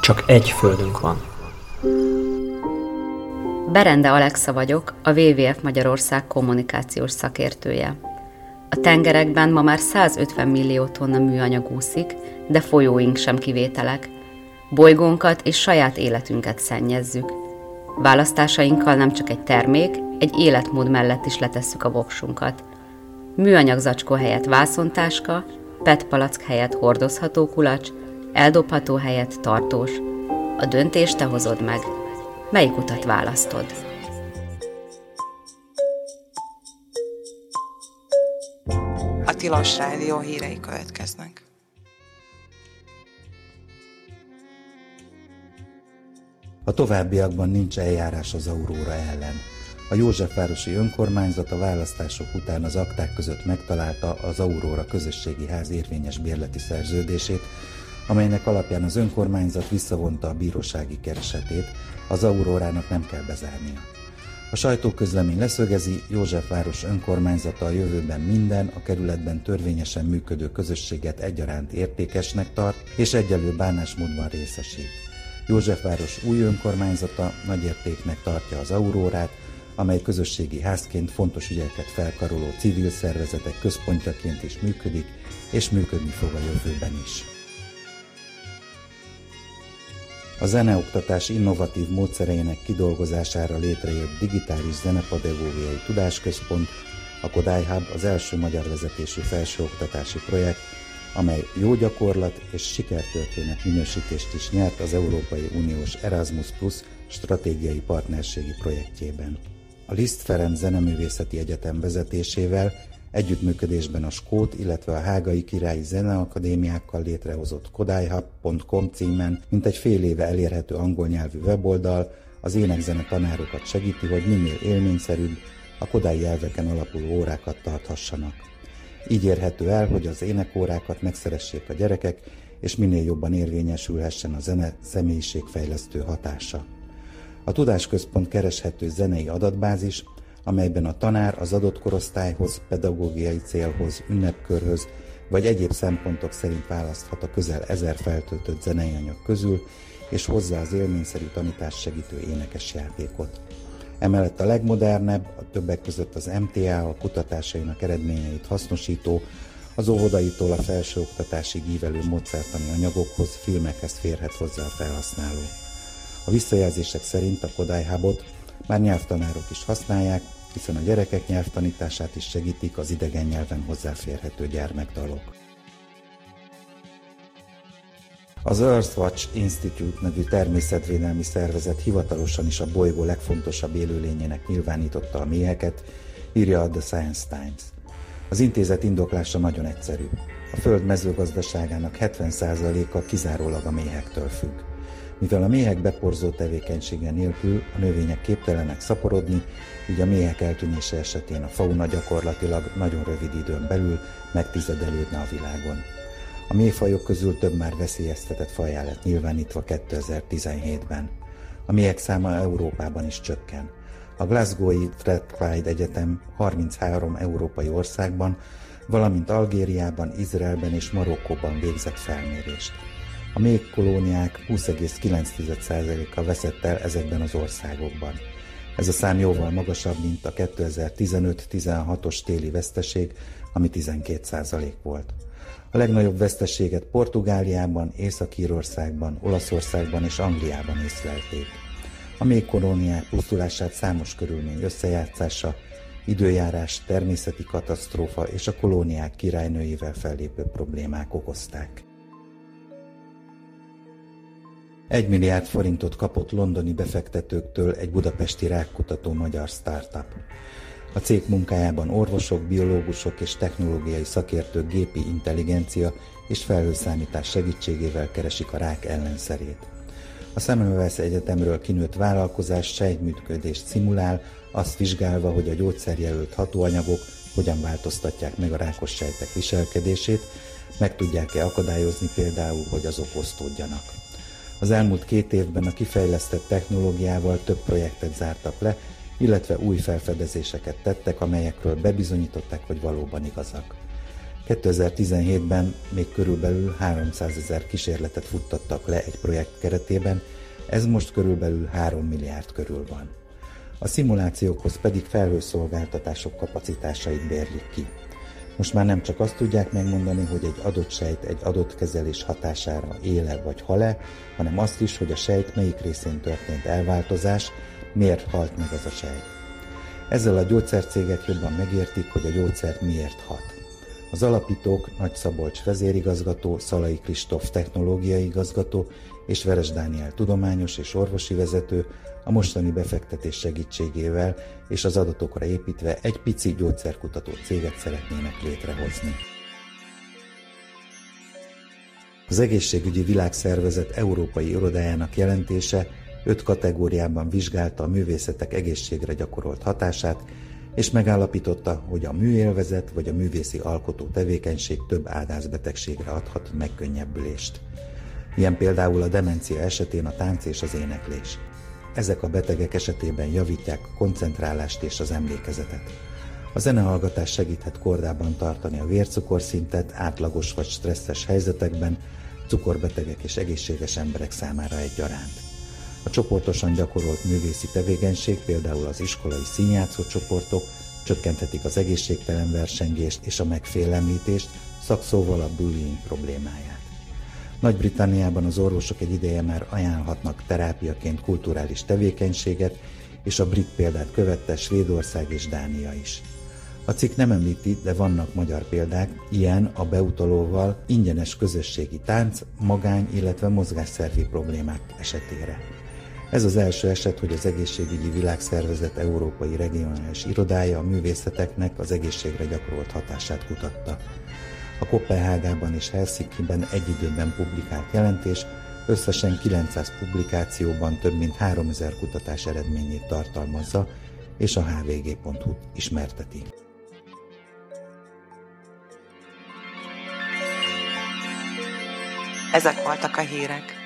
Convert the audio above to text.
Csak egy földünk van. Berende Alexa vagyok, a WWF Magyarország kommunikációs szakértője. A tengerekben ma már 150 millió tonna műanyag úszik, de folyóink sem kivételek. Bolygónkat és saját életünket szennyezzük. Választásainkkal nem csak egy termék, egy életmód mellett is letesszük a voksunkat. Műanyag zacskó helyett vászontáska, PET palack helyett hordozható kulacs, eldobható helyett tartós. A döntést te hozod meg. Melyik utat választod? A Tilos Rádió hírei következnek. A továbbiakban nincs eljárás az Aurora ellen. A Józsefvárosi önkormányzat a választások után az akták között megtalálta az Aurora közösségi ház érvényes bérleti szerződését, amelynek alapján az önkormányzat visszavonta a bírósági keresetét, az Aurórának nem kell bezárnia. A sajtóközlemény leszögezi, Józsefváros önkormányzata a jövőben minden a kerületben törvényesen működő közösséget egyaránt értékesnek tart és egyenlő bánásmódban részesít. Józsefváros új önkormányzata nagyértéknek tartja az Aurórát, amely közösségi házként fontos ügyeket felkaroló civil szervezetek központjaként is működik, és működni fog a jövőben is. A zeneoktatás innovatív módszereinek kidolgozására létrejött digitális zenepedagógiai tudásközpont, a Kodály Hub az első magyar vezetésű felsőoktatási projekt, amely jó gyakorlat és sikertörténet minősítést is nyert az Európai Uniós Erasmus Plus stratégiai partnerségi projektjében. A Liszt Ferenc Zeneművészeti Egyetem vezetésével együttműködésben a skót, illetve a hágai királyi zeneakadémiákkal létrehozott kodályhub.com címen mintegy fél éve elérhető angol nyelvű weboldal az énekzene tanárokat segíti, hogy minél élményszerűbb, a kodályi elveken alapuló órákat tarthassanak. Így érhető el, hogy az énekórákat megszeressék a gyerekek, és minél jobban érvényesülhessen a zene személyiségfejlesztő hatása. A tudásközpont kereshető zenei adatbázis, amelyben a tanár az adott korosztályhoz, pedagógiai célhoz, ünnepkörhöz vagy egyéb szempontok szerint választhat a közel 1000 feltöltött zenei anyag közül, és hozzá az élményszerű tanítást segítő énekes játékot. Emellett a legmodernebb, a többek között az MTA a kutatásainak eredményeit hasznosító, az óvodaitól a felsőoktatásig ívelő módszertani anyagokhoz, filmekhez férhet hozzá a felhasználó. A visszajelzések szerint a Kodály Hubot már nyelvtanárok is használják, hiszen a gyerekek nyelvtanítását is segítik az idegen nyelven hozzáférhető gyermekdalok. Az Earthwatch Institute nevű természetvédelmi szervezet hivatalosan is a bolygó legfontosabb élőlényének nyilvánította a méheket, írja a The Science Times. Az intézet indoklása nagyon egyszerű. A Föld mezőgazdaságának 70%-a kizárólag a méhektől függ. Mivel a méhek beporzó tevékenysége nélkül a növények képtelenek szaporodni, így a méhek eltűnése esetén a fauna gyakorlatilag nagyon rövid időn belül megtizedelődne a világon. A méhfajok közül több már veszélyeztetett fajjá lett nyilvánítva 2017-ben. A méhek száma Európában is csökken. A Glasgow-i Fred Clyde Egyetem 33 európai országban, valamint Algériában, Izraelben és Marokkóban végzett felmérést. A méhkolóniák 20,9%-a veszett el ezekben az országokban. Ez a szám jóval magasabb, mint a 2015-16-os téli veszteség, ami 12% volt. A legnagyobb veszteséget Portugáliában, Észak-Írországban, Olaszországban és Angliában észlelték. A méhkolóniák pusztulását számos körülmény összejátszása, időjárás, természeti katasztrófa és a kolóniák királynőjével fellépő problémák okozták. 1 milliárd forintot kapott londoni befektetőktől egy budapesti rákkutató magyar startup. A cég munkájában orvosok, biológusok és technológiai szakértők gépi intelligencia és felhőszámítás segítségével keresik a rák ellenszerét. A Semmelweis Egyetemről kinőtt vállalkozás sejtműködést szimulál, azt vizsgálva, hogy a gyógyszerjelölt hatóanyagok hogyan változtatják meg a rákos sejtek viselkedését, meg tudják-e akadályozni például, hogy azok osztódjanak. Az elmúlt 2 évben a kifejlesztett technológiával több projektet zártak le, illetve új felfedezéseket tettek, amelyekről bebizonyították, hogy valóban igazak. 2017-ben még körülbelül 300 000 kísérletet futtattak le egy projekt keretében, ez most körülbelül 3 milliárd körül van. A szimulációkhoz pedig felhőszolgáltatások kapacitásait bérlik ki. Most már nem csak azt tudják megmondani, hogy egy adott sejt egy adott kezelés hatására éle vagy hal-e, hanem azt is, hogy a sejt melyik részén történt elváltozás, miért halt meg az a sejt. Ezzel a gyógyszercégek jobban megértik, hogy a gyógyszer miért hat. Az alapítók Nagy Szabolcs vezérigazgató, Szalai Kristóf technológiai igazgató és Veres Dániel tudományos és orvosi vezető a mostani befektetés segítségével és az adatokra építve egy pici gyógyszerkutató céget szeretnének létrehozni. Az Egészségügyi Világszervezet Európai Irodájának jelentése 5 kategóriában vizsgálta a művészetek egészségre gyakorolt hatását, és megállapította, hogy a műélvezet vagy a művészi alkotó tevékenység több ágázbetegségre adhat megkönnyebbülést. Ilyen például a demencia esetén a tánc és az éneklés. Ezek a betegek esetében javítják a koncentrálást és az emlékezetet. A zenehallgatás segíthet kordában tartani a vércukorszintet átlagos vagy stresszes helyzetekben, cukorbetegek és egészséges emberek számára egyaránt. A csoportosan gyakorolt művészi tevékenység, például az iskolai színjátszó csoportok csökkenthetik az egészségtelen versengést és a megfélemlítést, szakszóval a bullying problémáját. Nagy-Britanniában az orvosok egy ideje már ajánlhatnak terápiaként kulturális tevékenységet, és a brit példát követte Svédország és Dánia is. A cikk nem említi, de vannak magyar példák, ilyen a beutalóval ingyenes közösségi tánc, magány, illetve mozgásszervi problémák esetére. Ez az első eset, hogy az Egészségügyi Világszervezet Európai Regionális Irodája a művészeteknek az egészségre gyakorolt hatását kutatta. A Koppenhágában és Helsinkiben egy időben publikált jelentés összesen 900 publikációban több mint 3000 kutatás eredményét tartalmazza, és a hvg.hu-t ismerteti. Ezek voltak a hírek.